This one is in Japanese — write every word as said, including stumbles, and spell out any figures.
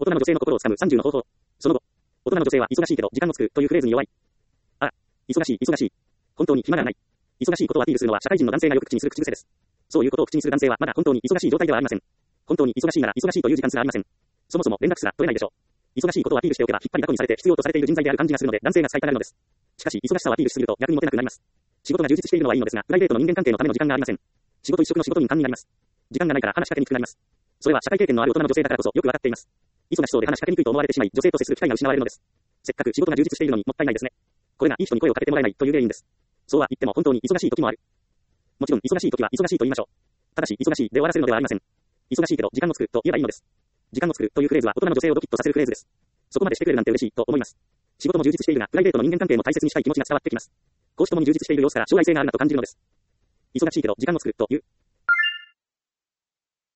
大人の女性の心をつかむさんじゅうの方法。その後、大人の女性は忙しいけど時間を作るというフレーズに弱い。ああ、忙しい、忙しい。本当に暇がない。忙しいことをアピールするのは社会人の男性がよく口にする口癖です。そういうことを口にする男性はまだ本当に忙しい状態ではありません。本当に忙しいなら忙しいという時間すらありません。そもそも連絡すら取れないでしょう。忙しいことをアピールしておけば引っ張りだこにされて必要とされている人材である感じがするので男性が使いたがるのです。しかし忙しさをアピールしすぎると逆にモテなくなります。仕事が充実しているのはいいのですが、プライベートの人間関係のための時間がありません。仕事一色の仕事に感になります。時間がないから話しかけにくくなります。それは社会経験のある大人の女性だからこそよくわかっています。忙しそうで話しかけにくいと思われてしまい、女性と接する機会が失われるのです。せっかく仕事が充実しているのにもったいないですね。これがいい人に声をかけてもらえないという原因です。そうは言っても本当に忙しい時もある。もちろん忙しい時は忙しいと言いましょう。ただし忙しいで終わらせるのではありません。忙しいけど時間を作ると言えばいいのです。時間を作るというフレーズは大人の女性をドキッとさせるフレーズです。そこまでしてくれるなんて嬉しいと思います。仕事も充実しているが、プライベートの人間関係も大切にしたい気持ちが伝わってきます。公私ともに充実している様子から将来性があるなと感じるのです。忙しいけど時間を作るという。